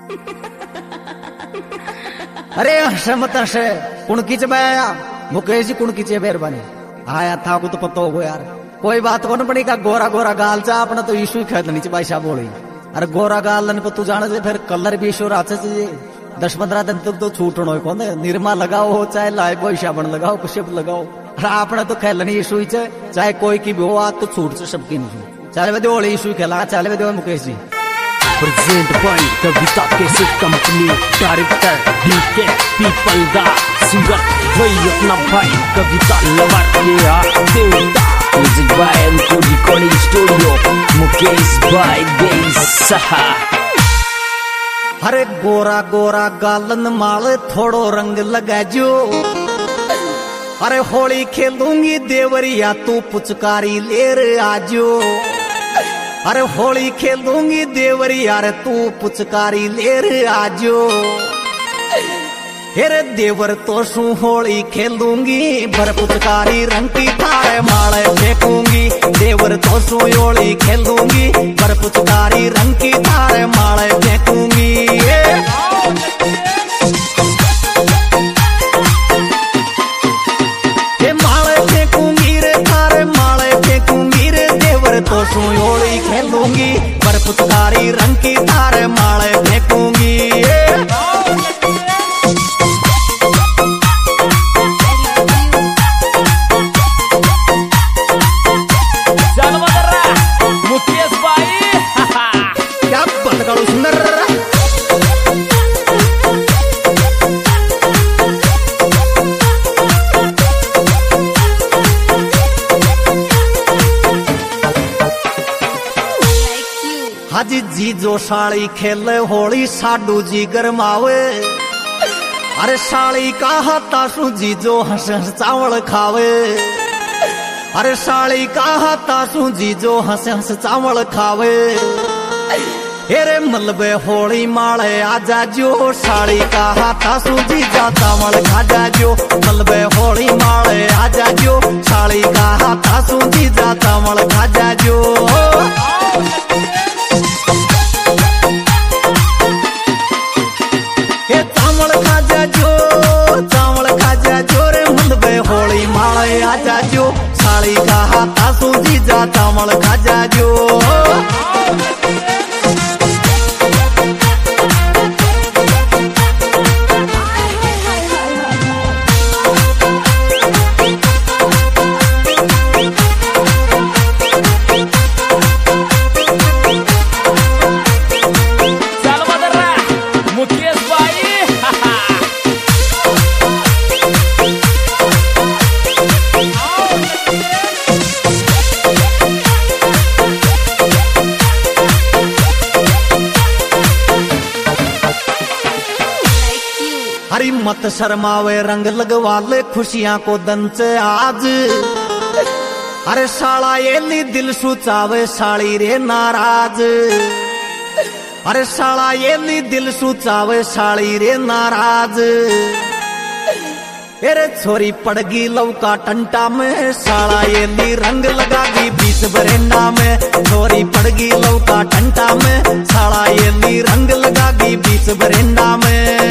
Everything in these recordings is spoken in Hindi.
अरे हसे मत हसे कुणकी च आया मुकेश जी कुणकी चे मेहरबानी आया था को तो पता होगो यार कोई बात को न पड़ी का गोरा गोरा गाल चा अपना तो ईशु ही खेद नीचे भाई साहब बोली अरे गोरा गाल न तू जाने से फिर कलर भी ईशु राचे चाहिए 10-15 दिन तक तो छूटनो कौन निरमा लगाओ चाहे लाए कोई साबन लगाओ कुछ लगाओ आपने तो खेलनी ईशु ही चाहे कोई की भी हो आज तो छूट से सबकी नहीं चले वे दो ईशु खेला चले वे दो मुकेश जी प्रेजेंट बाय कविता कैसे कंपनी डायरेक्टर डीके पीपल दा सिंगर वही अपना भाई कविता लवर के देवता music by and recording studio Mukesh भाई बेसहा। अरे गोरा गोरा गालन माल थोड़ो रंग लगा जो अरे होली खेलूंगी देवरिया तू पुचकारी लेर आजो अरे होली खेलूंगी देवरिया रे तू पुचकारी लेर आजो हेरे देवर तो सू होली खेलूंगी भर पुचकारी रंग की थारे माले फेंकूंगी देवर तो सू होली खेलूंगी भर पुचकारी रंग की थारे माले फेंकूंगी तो सुयोली खेलूंगी पर पुचकारी रंग की तारे माले फेंकूंगी मुकेश भाई क्या बंद करो सुंदर हाजी जी जो साड़ी खेले होली साडू जी गरमावे अरे साड़ी का हाथा सू जी जो हंस हंस चावल खावे अरे साड़ी का हाथा सू जी जो हंस हंस चावल खावे हेरे मलबे होली माले आजा जो साड़ी का हाथा सू जी जा चावल खाजा जो मलबे होली माले आजा जो साड़ी का हाथा सू जी जा चावल खाजा जो होली माले आजा जो साड़ी का हाथा सूजी जा चावल खाजा जो हरी मत शर्मावे रंग लगवा ले खुशियां को दंच आज अरे साला ये दिल सुचावे साड़ी रे नाराज अरे साला ये दिल सुचावे साड़ी रे नाराज अरे छोरी पड़गी लौका टंटा में साला ये रंग लगागी बीच बरेंडा में छोरी पड़गी लौका टंटा में साला ये रंग लगागी बीच बरेंडा में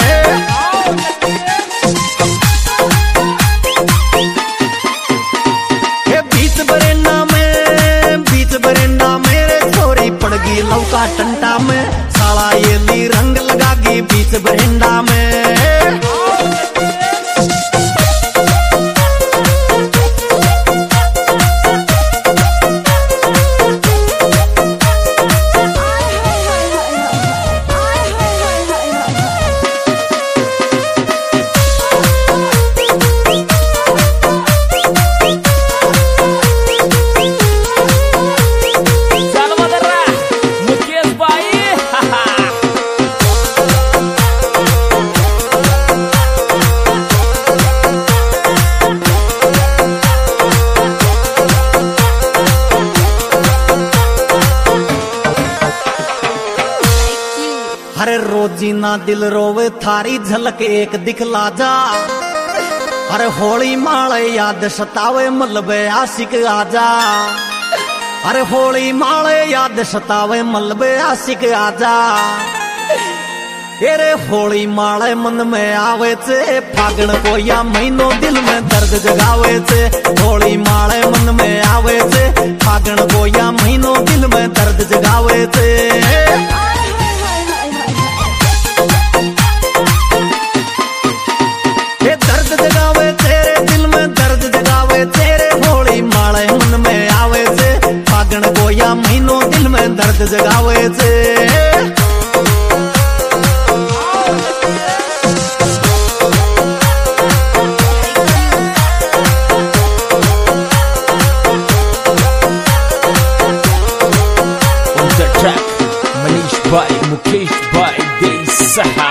लौका टंटा में साला ये रंग लगागी बीच बरेंडा में अरे रोजीना दिल रोवे थारी झलक एक दिखला जा अरे होली माले याद सतावे मलबे आशिक आजा अरे होली माले याद सतावे मलबे आशिक आजा एरे होली माळे मन में आवे छे फागण कोया महीनो दिल में दर्द जगावे छे होली माळे मन में आवे छे फागण कोया महीनो दिल में दर्द जगावे छे ये दर्द जगावे तेरे दिल में दर्द जगावे तेरे होली माळे मन में आवे छे फागण कोया महीनो दिल में दर्द जगावे छे मनीष भाई मुकेश भाई देसहा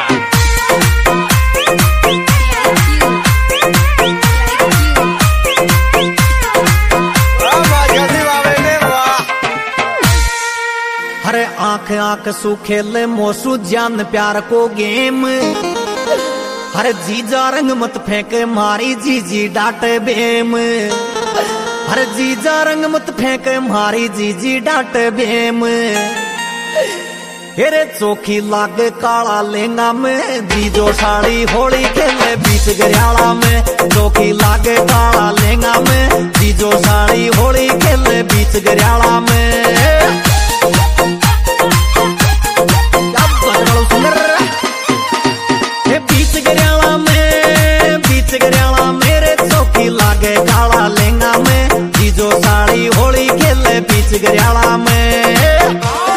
अरे आंख आंख सु खेले मोसू जान प्यार को गेम अरे जीजा रंग मत फेंके मारी जीजी डांटे बेम अरे जीजा रंग मत फेंके मारी जीजी डांटे बेम हेरे चोखी लागे काला लेंगा में जीजो साड़ी होली खेले बीच गरियाला में चोखी लागे काला लेंगा में जीजो साड़ी होली खेले बीच गरियाला में बीच गरियाला मेरे चोखी लागे काला लेंगा में जीजो साड़ी होली खेले बीच गरियाला में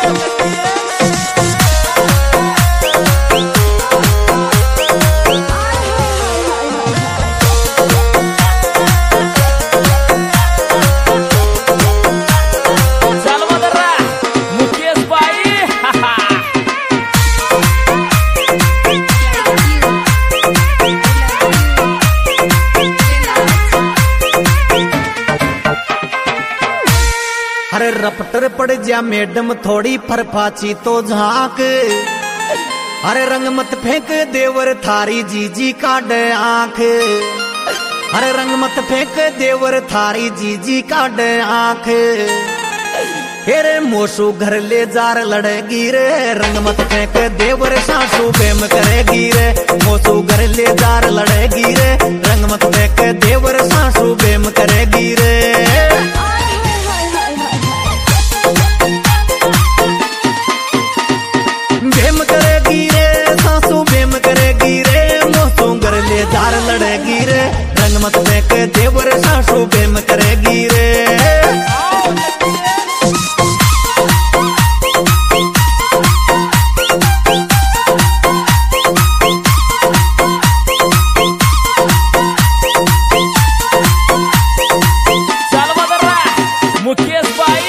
अरे रपटर पड़ जा मैडम थोड़ी फरफाची तो झांक अरे रंग मत फेंक देवर थारी जीजी काट आंख अरे रंग मत फेंक देवर थारी जीजी काट आंख हेरे मोसू घर ले जार लड़ेगी रे रंग मत फेंक देवर सासू बेम करेगी रे मोसू घर ले जार लड़ेगी रे रंग मत फेंक देवर सासू बेम करेगी रे बेम करेगी रे सासू बेम करेगी रे मोसू घर ले जार लड़ेगी रे रंग मत फेंक देवर सासू बेम करेगी रे मुकेश भाई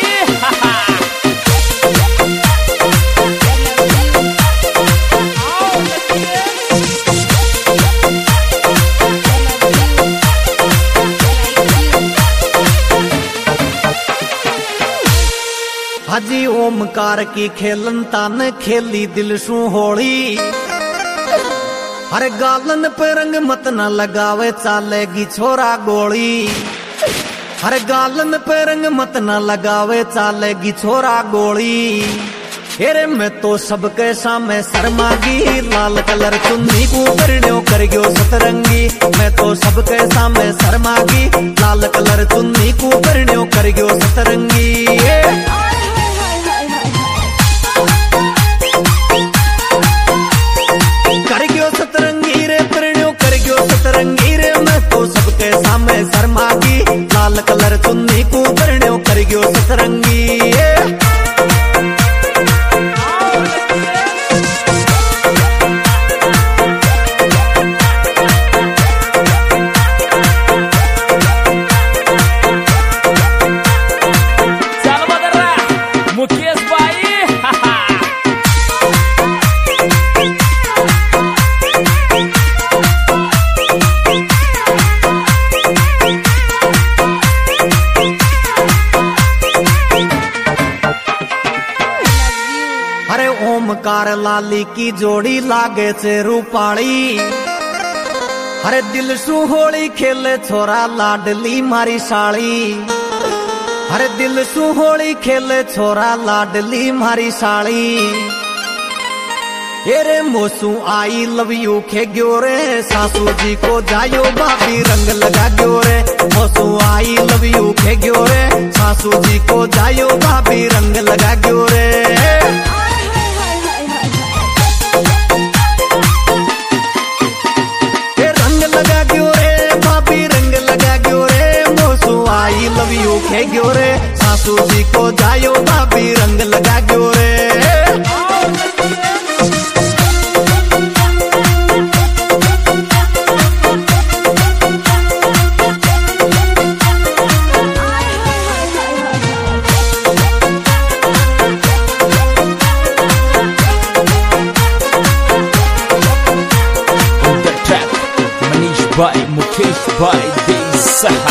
हाजी ओमकार की खेलन तान खेली दिल सू होली हर गालन पे रंग मत न लगावे चालेगी छोरा गोली हर गालन पे रंग मत न लगावे चालेगी छोरा गोली हेरे मैं तो सबके सामने शर्मागी लाल कलर चुन्नी को करण्यो कर गयो सतरंगी मैं तो सबके सामने शर्मागी लाल कलर चुन्नी को करण्यो कर गयो सतरंगी कर गयो सतरंगी रे परण्यो कर गयो सतरंगी रे मैं तो सबके सामने शर्मागी लाल कलर चुन्नी को परण्यो कर गयो सतरंगी मुकेश भाई अरे ओमकार लाली की जोड़ी लागे छे रूपाली अरे दिल सु होली खेले छोरा लाडली मारी साली अरे दिल सु होली खेले छोरा लाडली मारी साली हेरे मोसू आई लव यू खे ग्यो रे सासू जी को जायो भाभी रंग लगा ग्यो रे। मोसू आई लव यू खे ग्यो रे सासू जी को जायो भाभी रंग लगा ग्यो रे। रंग लगा ग्यो रे भाभी रंग लगा ग्यो रे। मोसू आई लव यू खे ग्यो रे सासू जी को जायो भाभी रंग लगा ग्यो रे। भाई मुकेश भाई देसहा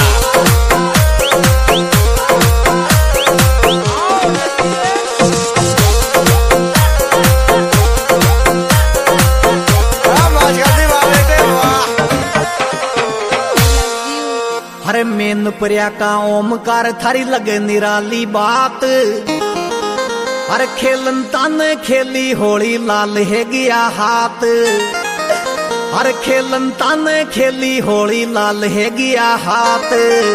अरे मेन पर्या का ओमकार थारी लगे निराली बात। अरे खेलन ताने खेली होली लाल है गया हाथ। अरे खेलन ताने खेली होली लाल है गया हाथ।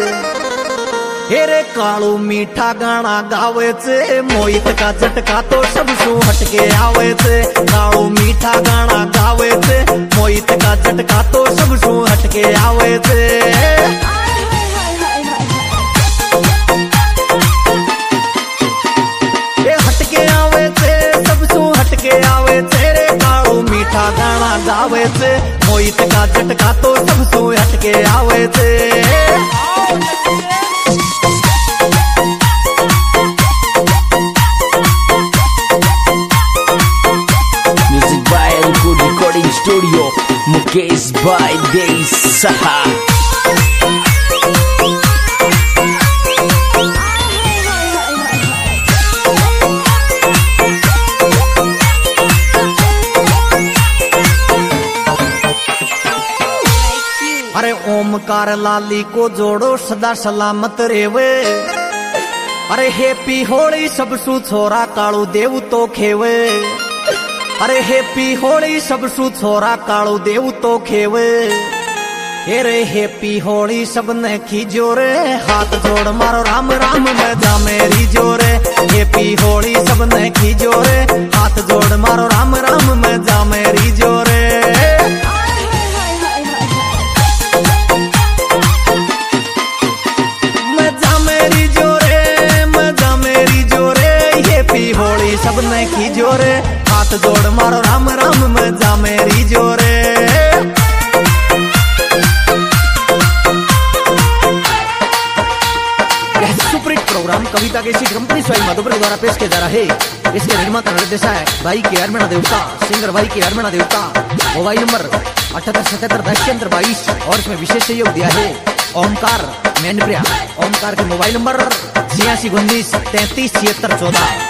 हेरे कालू मीठा गाना गावे चे मोहित का झटका तो सब सू हटके आवे चे। कालू मीठा गाना गावे चे मोहित का झटका तो सब सू हटके आवे चे। हटके आवे चे सब सू हटके आवे चे रे कालू मीठा गाना गावे चे मोहित का झटका तो सब सू हटके आवे चे। Music by good recording studio Mukesh भाई देसहा। अरे ओमकार लाली को जोड़ो सदा सलामत रेवे। अरे हैप्पी होली सब सू छोरा कालू देव तो खेवे। अरे हैप्पी होली सब सू छोरा कालू देव तो खेवे। अरे हैप्पी होली सब ने खींचो रे हाथ जोड़ मारो राम राम में जा मेरी जोरे। हैप्पी होली सब ने खींचो रे हाथ जोड़ मारो राम राम में जा मेरी जोरे। होली सब ने की जोरे हाथ जोड़ मारो राम राम में जा मेरी जोरे। यह सुपरहिट प्रोग्राम कविता केसी कंपनी स्वयं मधुपुर द्वारा पेश किया जा रहा है। इसके निर्माता निर्देशक भाई के हरमणा देवता सिंगर भाई के हरमणा देवता। मोबाइल नंबर 787710 और इसमें विशेष सहयोग दिया है ओमकार मैनप्रिया। ओमकार के मोबाइल नंबर 8619 33 76 14।